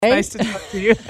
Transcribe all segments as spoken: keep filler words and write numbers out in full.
Nice to talk to you.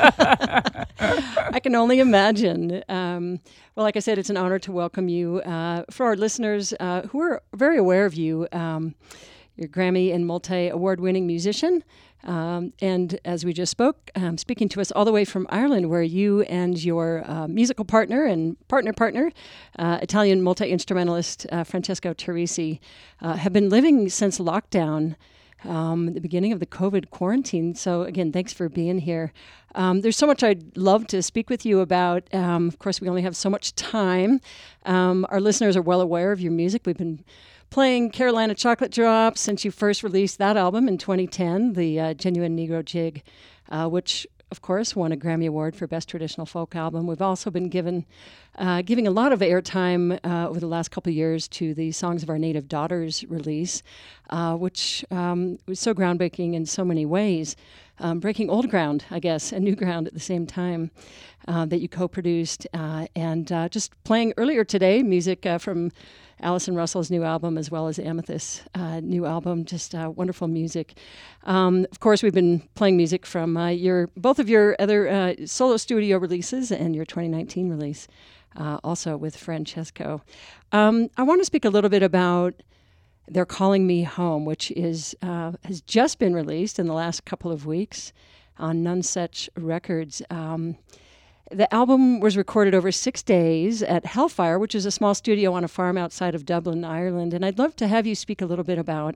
I can only imagine. Um, well, like I said, it's an honor to welcome you. Uh, for our listeners uh, who are very aware of you, um, you're Grammy and multi-award-winning musician. Um, and as we just spoke, um, speaking to us all the way from Ireland, where you and your uh, musical partner and partner-partner, uh, Italian multi-instrumentalist uh, Francesco Turrisi, uh, have been living since lockdown. Um, the beginning of the COVID quarantine. So again, thanks for being here. Um, there's so much I'd love to speak with you about. Um, of course, we only have so much time. Um, our listeners are well aware of your music. We've been playing Carolina Chocolate Drop since you first released that album in twenty ten, the uh, Genuine Negro Jig, uh, which of course won a Grammy Award for Best Traditional Folk Album. We've also been given uh, giving a lot of airtime uh, over the last couple of years to the Songs of Our Native Daughters release, uh, which um, was so groundbreaking in so many ways, um, breaking old ground, I guess, and new ground at the same time, uh, that you co-produced, uh, and uh, just playing earlier today music uh, from Allison Russell's new album, as well as Amethyst's uh, new album, just uh, wonderful music. Um, of course, we've been playing music from uh, your both of your other uh, solo studio releases and your twenty nineteen release, uh, also with Francesco. Um, I want to speak a little bit about They're Calling Me Home, which is uh, has just been released in the last couple of weeks on Nonesuch Records. Um, The album was recorded over six days at Hellfire, which is a small studio on a farm outside of Dublin, Ireland. And I'd love to have you speak a little bit about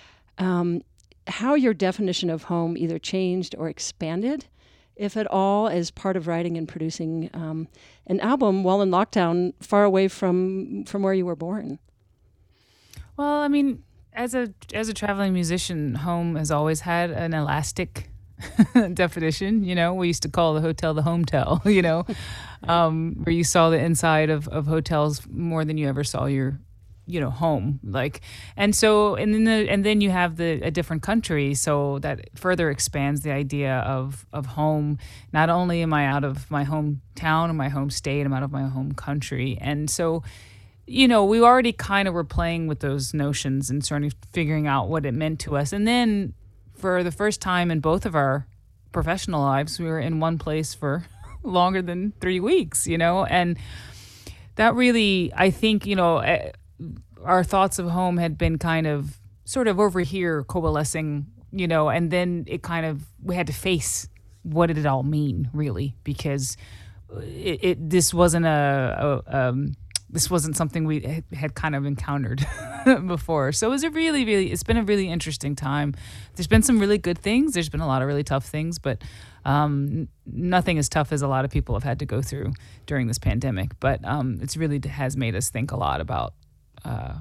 um, how your definition of home either changed or expanded, if at all, as part of writing and producing um, an album while in lockdown, far away from from where you were born. Well, I mean, as a as a traveling musician, home has always had an elastic definition. You know, we used to call the hotel the hometel, you know, um, where you saw the inside of, of hotels more than you ever saw your, you know, home. Like, and so, and then the, and then you have the a different country, so that further expands the idea of of home. Not only am I out of my hometown or my home state, I'm out of my home country, and so, you know, we already kind of were playing with those notions and sort of figuring out what it meant to us, and then, for the first time in both of our professional lives, we were in one place for longer than three weeks, you know, and that really, I think, you know, our thoughts of home had been kind of sort of over here coalescing, you know, and then it kind of, we had to face what did it all mean, really, because it, it this wasn't a, a um, this wasn't something we had kind of encountered before. So it was a really, really, it's been a really interesting time. There's been some really good things. There's been a lot of really tough things, but um, nothing as tough as a lot of people have had to go through during this pandemic. But um, it's really has made us think a lot about uh,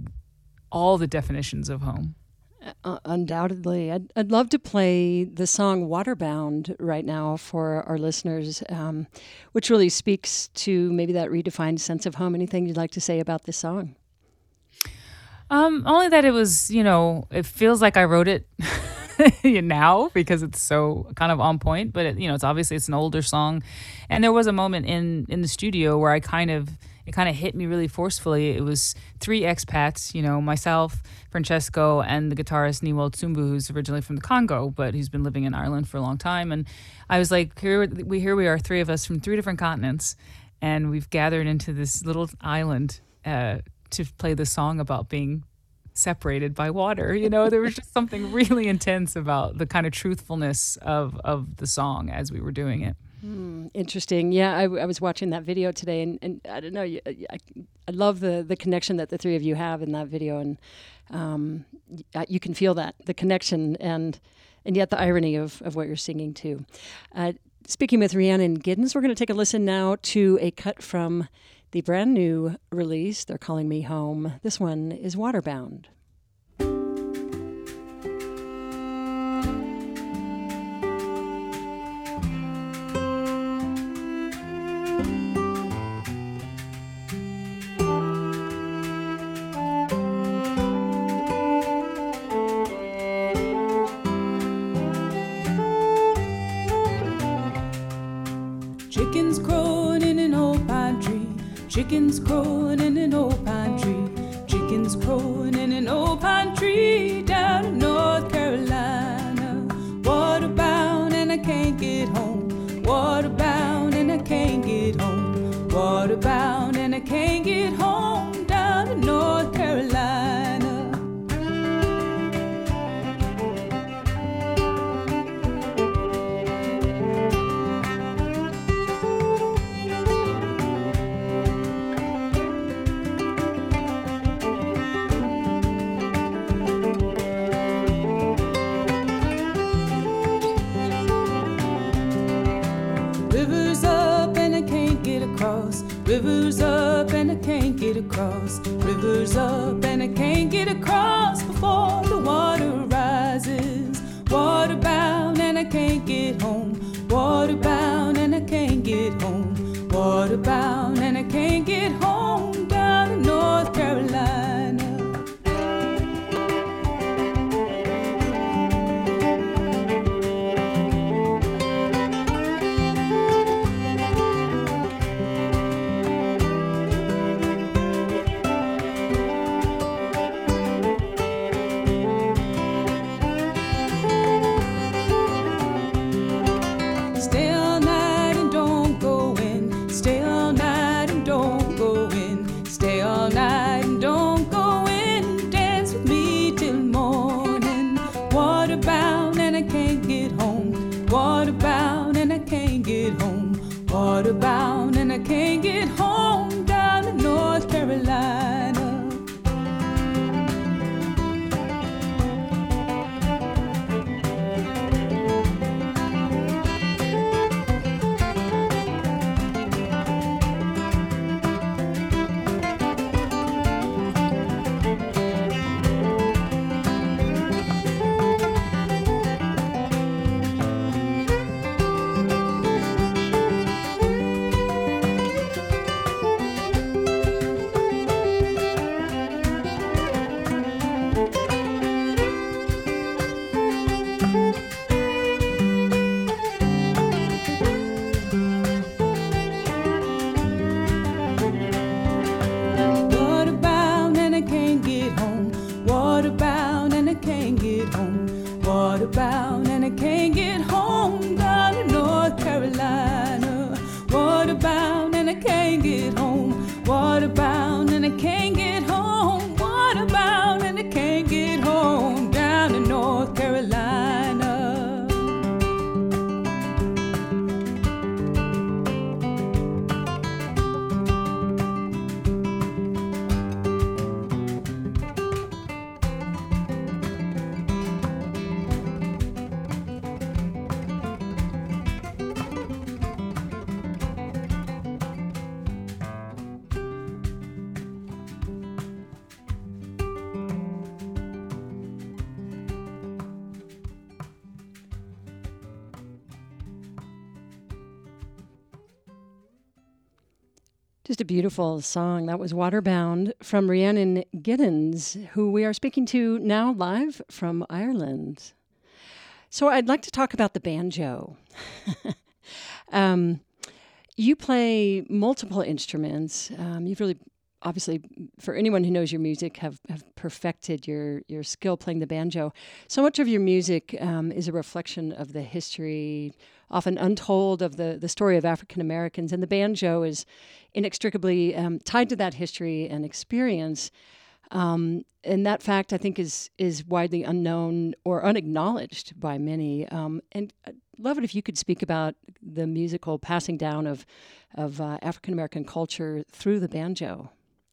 all the definitions of home. Uh, undoubtedly. I'd, I'd love to play the song Waterbound right now for our listeners, um, which really speaks to maybe that redefined sense of home. Anything you'd like to say about this song? Um, only that it was, you know, it feels like I wrote it now because it's so kind of on point, but it, you know, it's obviously it's an older song. And there was a moment in, in the studio where I kind of, it kind of hit me really forcefully. It was three expats, you know, myself, Francesco, and the guitarist Niwel Tsumbu, who's originally from the Congo, but he's been living in Ireland for a long time. And I was like, here we, here we are, three of us from three different continents, and we've gathered into this little island uh, to play the song about being separated by water. You know, there was just something really intense about the kind of truthfulness of, of the song as we were doing it. Hmm, interesting. Yeah, I, I was watching that video today, and, and I don't know, I, I love the, the connection that the three of you have in that video, and um, you can feel that, the connection, and and yet the irony of, of what you're singing too. Uh, speaking with Rhiannon Giddens, we're going to take a listen now to a cut from the brand new release, They're Calling Me Home. This one is Waterbound. Chickens crowing in an old pine tree. Chickens crowing in an old pine tree. Chickens crowing in an old pine tree down in North Carolina. Waterbound and I can't can't get home. Waterbound and I can't get home. Waterbound and I can't get home down in North Carolina. Rivers up and I can't get across. Rivers up and I can't get across. Rivers up and I can't get across before the water rises. Waterbound and I can't get home. Waterbound and I can't get home. Waterbound and I can't get home down in North Carolina. Stay all night and don't go in. Stay all night and don't go in. Stay all night and don't go in. Dance with me till morning. Waterbound and I can't get home. Waterbound and I can't get home. Waterbound and I can't get home down in North Carolina. Waterbound and I can't get home. Waterbound and I can't get home. Waterbound and I can't get home down in North Carolina. Waterbound and I can't get home. Waterbound and I can't get home. Waterbound and I can't get home down in North Carolina. Just a beautiful song. That was Waterbound from Rhiannon Giddens, who we are speaking to now live from Ireland. So I'd like to talk about the banjo. um, you play multiple instruments. Um, you've really, obviously, for anyone who knows your music, have, have perfected your, your skill playing the banjo. So much of your music um, is a reflection of the history, often untold, of the, the story of African Americans. And the banjo is inextricably um, tied to that history and experience. Um, and that fact, I think, is is widely unknown or unacknowledged by many. Um, and I'd love it if you could speak about the musical passing down of, of uh, African American culture through the banjo.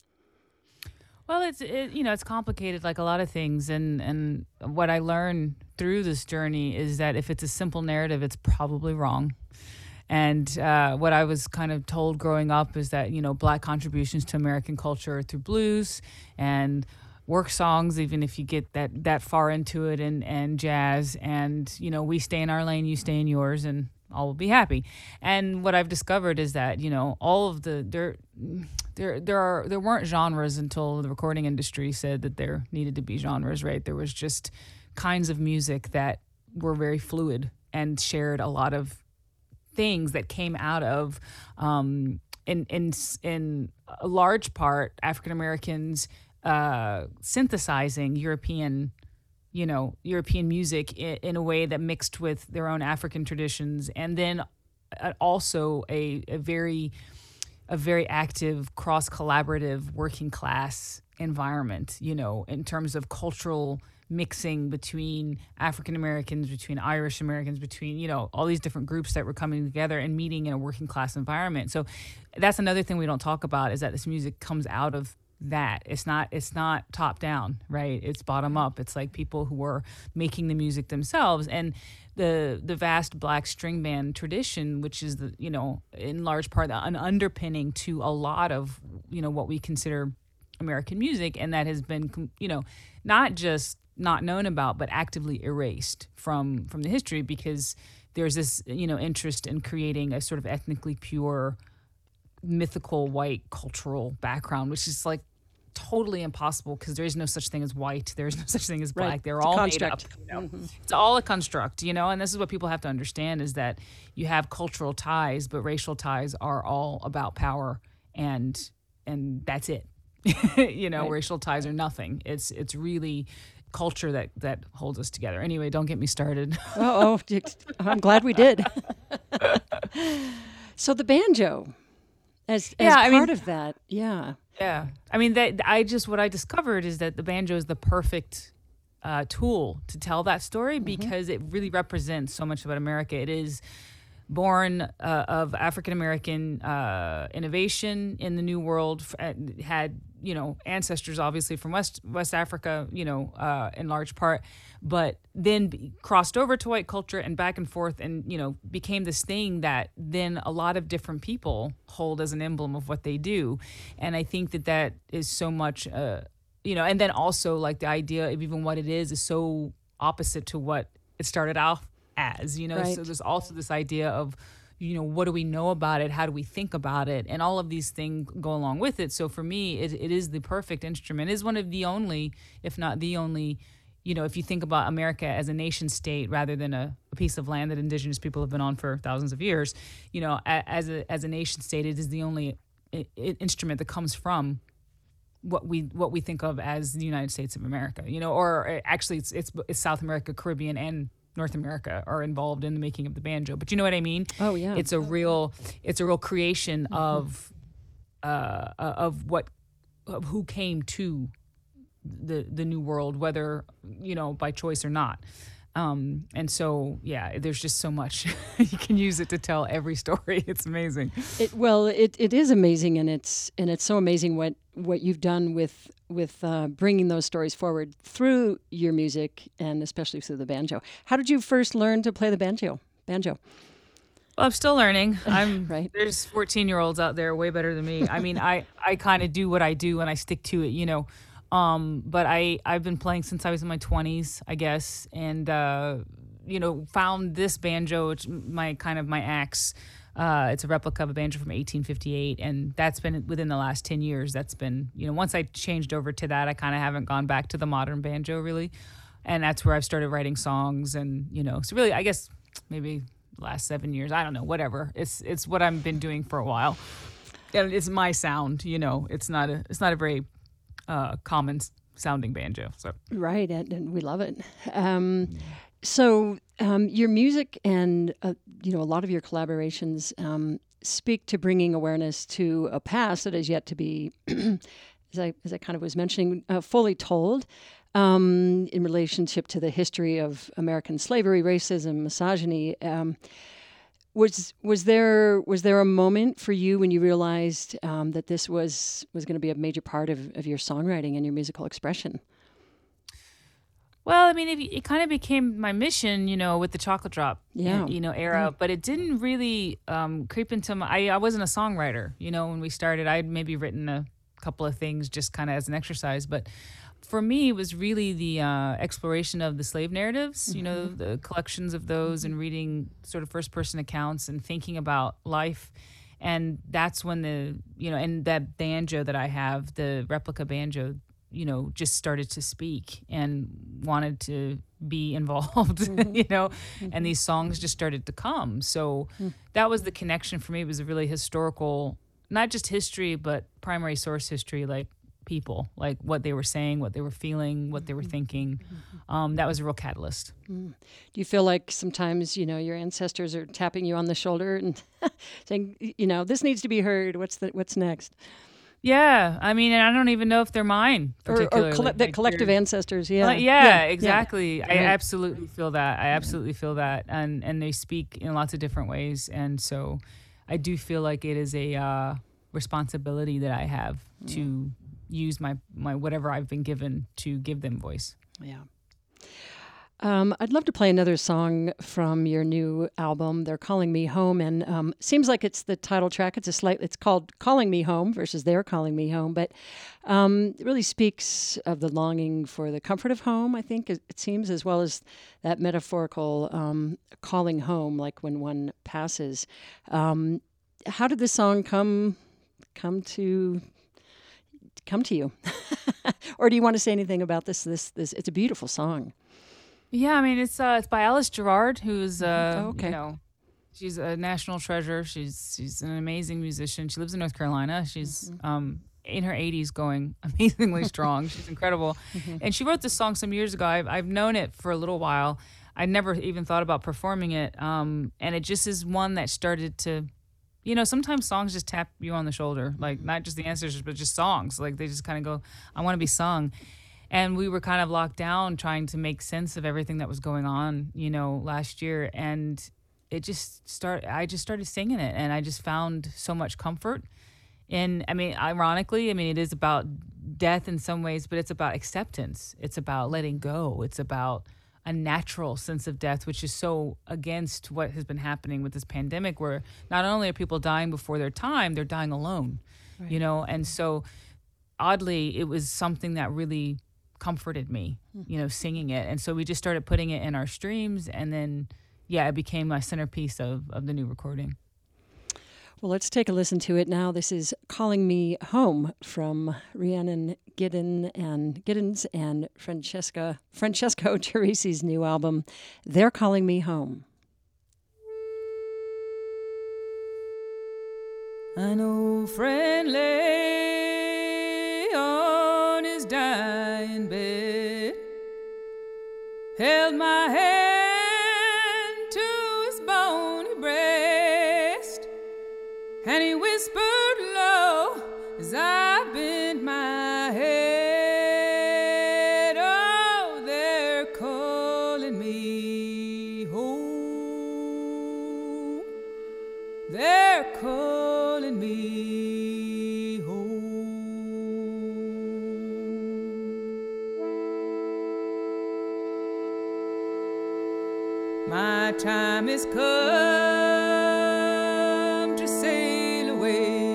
Well, it's it, you know it's complicated like a lot of things, and and what I learned through this journey is that if it's a simple narrative, it's probably wrong. And uh, what I was kind of told growing up is that you know Black contributions to American culture through blues and work songs, even if you get that that far into it, and and jazz, and you know we stay in our lane, you stay in yours, and all will be happy. And what I've discovered is that you know all of the there. There, there are there weren't genres until the recording industry said that there needed to be genres, right? There was just kinds of music that were very fluid and shared a lot of things that came out of, um, in in in a large part, African Americans uh, synthesizing European you know, European music in, in a way that mixed with their own African traditions, and then uh, also a, a very a very active cross collaborative working class environment, you know, in terms of cultural mixing between African Americans, between Irish Americans, between, you know, all these different groups that were coming together and meeting in a working class environment. So that's another thing we don't talk about, is that this music comes out of that. It's not it's not top down, right? It's bottom up. It's like people who were making the music themselves. And the the vast black string band tradition, which is the, you know, in large part an underpinning to a lot of, you know, what we consider American music, and that has been, you know, not just not known about, but actively erased from from the history, because there's this, you know, interest in creating a sort of ethnically pure, mythical white cultural background, which is like totally impossible, because there is no such thing as white, there is no such thing as black. Right. They're It's a all construct. made up. You know? Mm-hmm. It's all a construct, you know. And this is what people have to understand, is that you have cultural ties, but racial ties are all about power, and and that's it. you know, Right. racial ties are nothing. It's it's really culture that that holds us together. Anyway, don't get me started. Oh, oh, I'm glad we did. So the banjo, as, as Yeah, I part mean- of that, yeah. Yeah, I mean, that I just what I discovered is that the banjo is the perfect uh, tool to tell that story, because it really represents so much about America. It is born uh, of African American uh, innovation in the New World. f- uh, Had, you know, ancestors obviously from West West Africa, you know, uh, in large part, but then be- crossed over to white culture and back and forth, and, you know, became this thing that then a lot of different people hold as an emblem of what they do. And I think that that is so much, uh, you know, and then also like the idea of even what it is is so opposite to what it started off as, you know. Right. So there's also this idea of, you know, what do we know about it? How do we think about it? And all of these things go along with it. So for me, it, it is the perfect instrument. It is one of the only, if not the only, you know, if you think about America as a nation state rather than a, a piece of land that indigenous people have been on for thousands of years, you know, a, as a as a nation state, it is the only I- I- instrument that comes from what we what we think of as the United States of America, you know, or uh, actually it's it's, it's South America, Caribbean, and North America are involved in the making of the banjo. But you know what I mean? Oh, yeah. It's a real it's a real creation of uh, uh, of what of who came to the the new world, whether, you know, by choice or not. Um, and so, yeah, there's just so much. You can use it to tell every story. It's amazing. It, well, it, it is amazing, and it's and it's so amazing what, what you've done with with uh, bringing those stories forward through your music, and especially through the banjo. How did you first learn to play the banjo? Banjo. Well, I'm still learning. I'm Right. There's fourteen year olds out there way better than me. I mean, I, I kind of do what I do and I stick to it, you know. Um, but I, I've been playing since I was in my twenties, I guess. And, uh, you know, found this banjo, which my kind of my axe. Uh, it's a replica of a banjo from eighteen fifty-eight. And that's been within the last ten years. That's been, you know, once I changed over to that, I kind of haven't gone back to the modern banjo really. And that's where I've started writing songs. And, you know, so really, I guess maybe last seven years, I don't know, whatever. It's it's what I've been doing for a while. And it's my sound, you know. It's not a it's not a very uh, common s- sounding banjo. So Right, and, and we love it. Um, so um, your music and uh, you know, a lot of your collaborations um, speak to bringing awareness to a past that is yet to be, as I as I kind of was mentioning, uh, fully told. Um, in relationship to the history of American slavery, racism, misogyny, um, was was there was there a moment for you when you realized um, that this was was going to be a major part of, of your songwriting and your musical expression? Well, I mean, it, it kind of became my mission, you know, with the Chocolate Drop, Yeah. you know, era. But it didn't really um, creep into my. I, I wasn't a songwriter, you know. When we started, I'd maybe written a couple of things just kind of as an exercise. But for me, it was really the uh, exploration of the slave narratives, you know, the collections of those, and reading sort of first-person accounts and thinking about life. And that's when the, you know, and that banjo that I have, the replica banjo, you know, just started to speak and wanted to be involved, you know, and these songs just started to come. So that was the connection for me. It was a really historical, not just history, but primary source history, like people, like what they were saying, what they were feeling, what they were thinking. Um, that was a real catalyst. Mm. Do you feel like sometimes, you know, your ancestors are tapping you on the shoulder and saying, you know, this needs to be heard. What's the, what's next? Yeah, I mean, and I don't even know if they're mine, Or, particularly. or colle- the Like, collective they're- ancestors, yeah. Uh, yeah, yeah, exactly. yeah. I Right. absolutely feel that. I absolutely feel that, and and they speak in lots of different ways, and so I do feel like it is a uh, responsibility that I have to use my my whatever I've been given to give them voice. Yeah. Um, I'd love to play another song from your new album. They're Calling Me Home, and um, seems like it's the title track. It's a slight. It's called "Calling Me Home" versus "They're Calling Me Home," but um, it really speaks of the longing for the comfort of home. I think it, it seems, as well as that metaphorical um, calling home, like when one passes. Um, how did this song come come to come to you, or do you want to say anything about this? This this. It's a beautiful song. Yeah, I mean it's uh, it's by Alice Gerard, who's uh, Oh, okay. you know, she's a national treasure. She's she's an amazing musician. She lives in North Carolina. She's um, in her eighties, going amazingly strong. She's incredible, and she wrote this song some years ago. I've I've known it for a little while. I never even thought about performing it, um, and it just is one that started to, you know, sometimes songs just tap you on the shoulder, like not just the ancestors, but just songs. Like they just kind of go, I want to be sung. And we were kind of locked down trying to make sense of everything that was going on, you know, last year. And it just started, I just started singing it, and I just found so much comfort. And I mean, ironically, I mean, it is about death in some ways, but it's about acceptance. It's about letting go. It's about a natural sense of death, which is so against what has been happening with this pandemic, where not only are people dying before their time, they're dying alone, Right. you know? And so oddly, it was something that really comforted me, you know, singing it. And so we just started putting it in our streams, and then, yeah, it became my centerpiece of, of the new recording. Well, let's take a listen to it now. This is Calling Me Home from Rhiannon Giddens and Giddens and Francesca Francesco Teresi's new album, They're Calling Me Home. An old friend lay on his dying bed, held my hand to his bony breast, and he whispered low as I bent my head, oh, they're calling me home. They're calling me home. My time is come to sail away.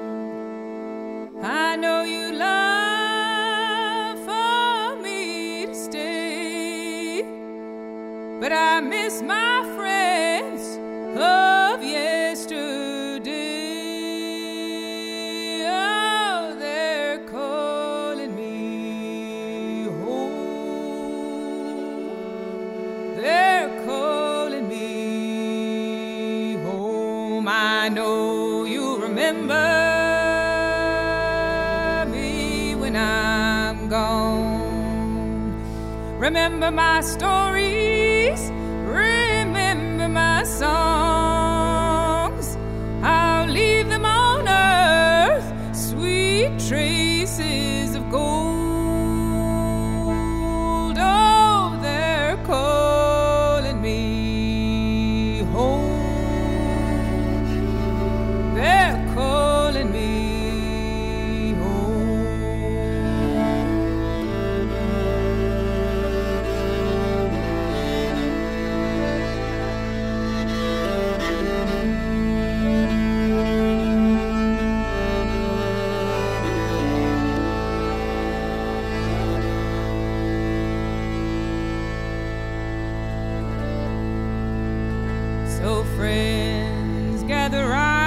I know you long for me to stay, but I miss my friends of yesterday. Oh, they're calling me home. They're calling me home. I know you remember me when I'm gone. Remember my stories, remember my songs. I'll leave them on earth, sweet traces of gold. Oh, they're calling me home. They're calling me home. So friends, gather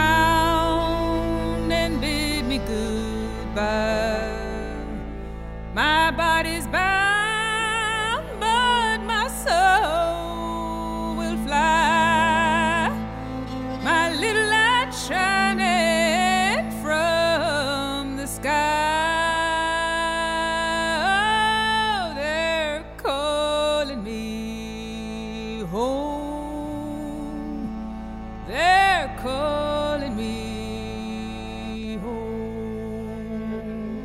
round and bid me goodbye. My body's bound, but my soul will fly. My little light shining from the sky. they're calling me home.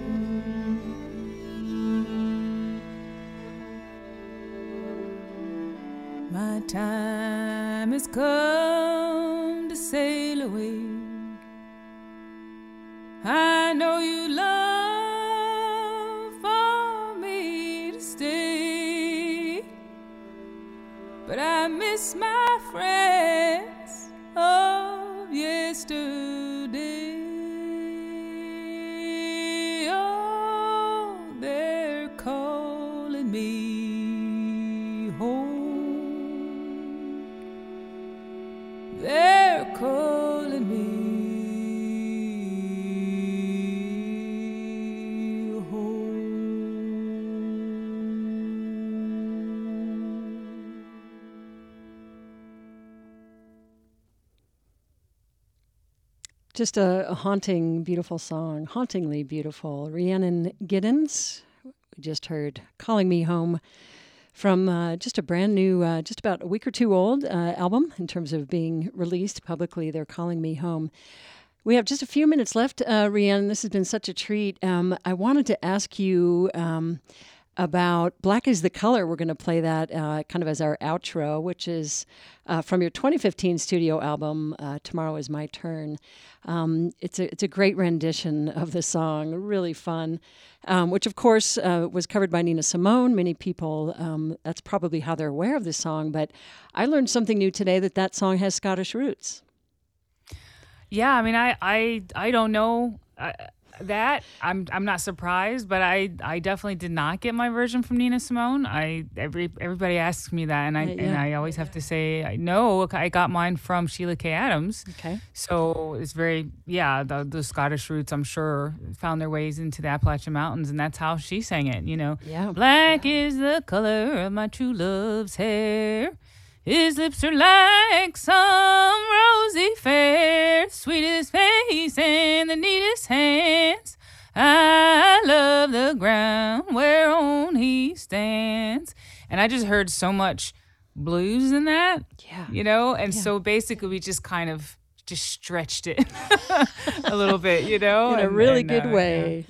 My time has come to sail away. I know you love for me to stay, but I miss my friends of yesterday. Oh, they're calling me home. They're calling me Just a, a haunting, beautiful song, hauntingly beautiful. Rhiannon Giddens, we just heard Calling Me Home from uh, just a brand new, uh, just about a week or two old uh, album in terms of being released publicly. They're Calling Me Home. We have just a few minutes left, uh, Rhiannon. This has been such a treat. Um, I wanted to ask you um, about Black is the Color. We're going to play that uh, kind of as our outro, which is uh, from your twenty fifteen studio album, uh, Tomorrow Is My Turn. Um, it's a it's a great rendition of the song, really fun, um, which of course uh, was covered by Nina Simone. Many people, um, that's probably how they're aware of the song, but I learned something new today, that that song has Scottish roots. Yeah, I mean, I I, I don't know uh, that. I'm I'm not surprised, but I, I definitely did not get my version from Nina Simone. I every everybody asks me that, and I Uh, yeah. and I always have to say I no. I got mine from Sheila K. Adams. Okay. So it's very yeah. The, the Scottish roots, I'm sure, found their ways into the Appalachian Mountains, and that's how she sang it. You know, Yeah. black is the color of my true love's hair. His lips are like some rosy fair, sweetest face and the neatest hands. I love the ground whereon he stands. And I just heard so much blues in that, Yeah. you know? And Yeah. so basically we just kind of just stretched it a little bit, you know? In a And- really and, good uh, way.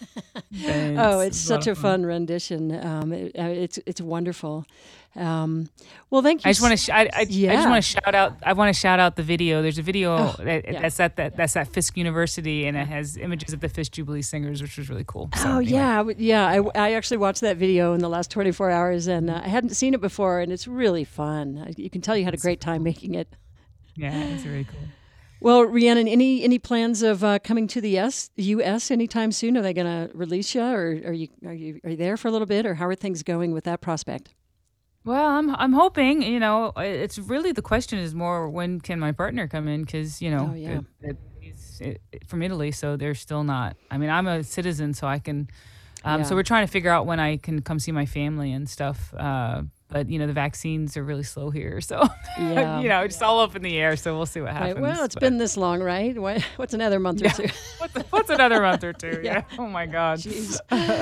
yeah. Oh, it's a lot such a of fun rendition. Um, it, uh, it's it's wonderful. Um, well, thank you. I just want to. s- Sh- I, I, I Yeah. just want to shout out. I want to shout out the video. There's a video Oh, that, yeah. that's at that that's at Fisk University, and it has images of the Fisk Jubilee Singers, which was really cool. So, Oh anyway. yeah, I w- yeah. I, I actually watched that video in the last twenty-four hours, and uh, I hadn't seen it before, and it's really fun. I- You can tell you had a great time making it. yeah, it's really cool. Well, Rhiannon, any any plans of uh, coming to the S, U S anytime soon? Are they going to release you, or are you are you are you there for a little bit, or how are things going with that prospect? Well, I'm I'm hoping. You know, it's really the question is more when can my partner come in, because you know Oh, yeah. it, it, he's it, from Italy, so they're still not. I mean, I'm a citizen, so I can. Um, Yeah. So we're trying to figure out when I can come see my family and stuff. Uh, but you know, the vaccines are really slow here, so Yeah. you know, it's all up in the air. So we'll see what happens. Right, well, it's but- been this long, right? Why, what's another month or two? What's, what's another month or two? Yeah. Yeah. Oh my God. Jeez.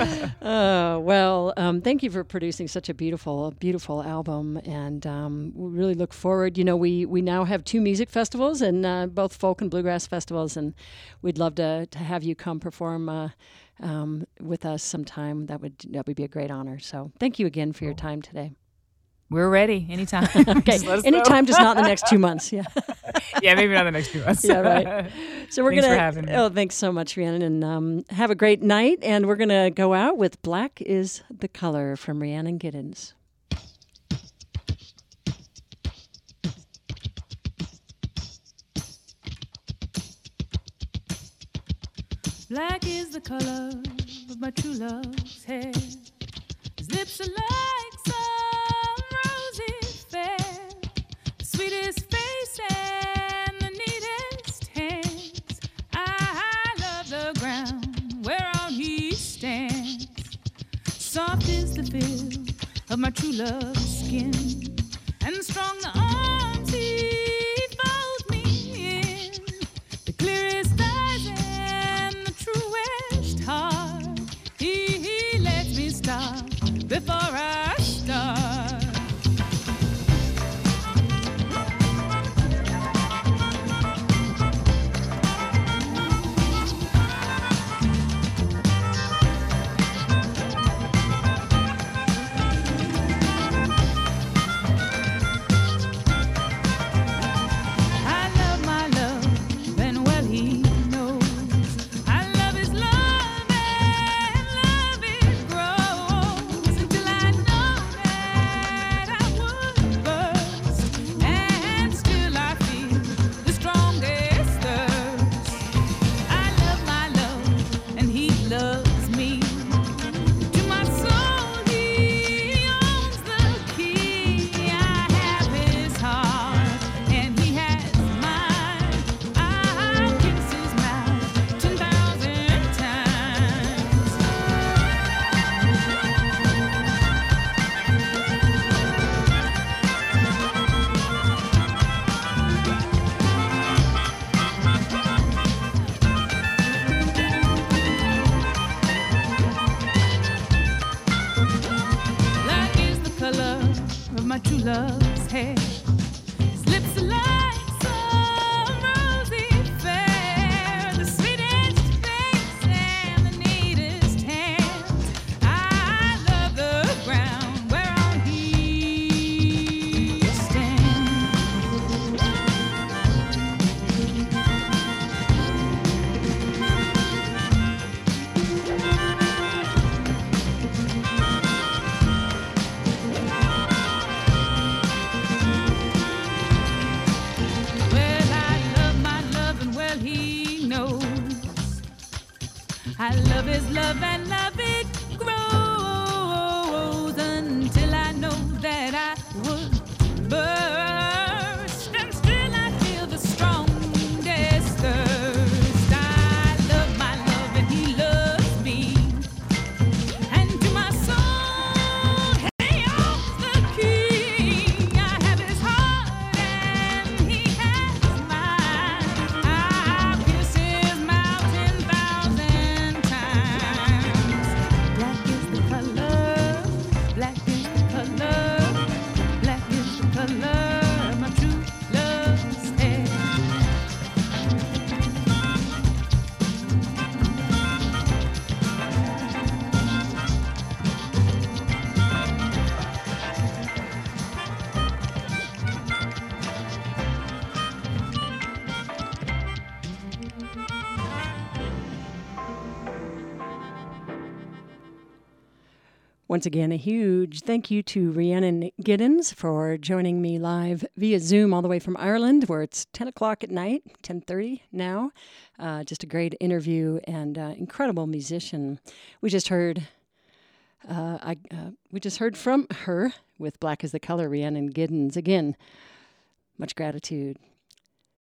Uh, well, um, thank you for producing such a beautiful, beautiful album, and um, we really look forward. You know, we we now have two music festivals, and uh, both folk and bluegrass festivals, and we'd love to to have you come perform uh, um, with us sometime. That would that would be a great honor. So, thank you again for your time today. We're ready anytime. Okay, Just let us know. anytime, just not in the next two months. Yeah. Yeah, maybe not the next two months. Yeah, right. So we're Thanks gonna. for having me. Oh, thanks so much, Rhiannon, and um, have a great night. And we're gonna go out with "Black Is the Color" from Rhiannon Giddens. Black is the color of my true love's hair. His lips are like some rosy fair, the sweetest face and the neatest hands. I love the ground whereon he stands. Soft is the feel of my true love's skin, and strong the arms he folds me in. The clearest eyes and the truest heart. He, he lets me stop before I start. true love's hair. His lips are like some rosy fair, the sweetest face and the neatest hands. I love the ground whereon he stands. Well, I love my love and well he knows. I love his love and love it grows until I know that I would burst, and still I feel the strongest thirst. I love my love and he loves me, and to my soul he owns the key. I have his heart and he has mine. I'll kiss his mouth ten thousand times. Black is the color, black is the color, black is the color of my true love's hair. Once again, a huge thank you to Rhiannon Giddens for joining me live via Zoom all the way from Ireland, where it's ten o'clock at night, ten thirty now. Uh, just a great interview and uh, incredible musician. We just heard, uh, I uh, we just heard from her with Black is the Color, Rhiannon Giddens. Again, much gratitude.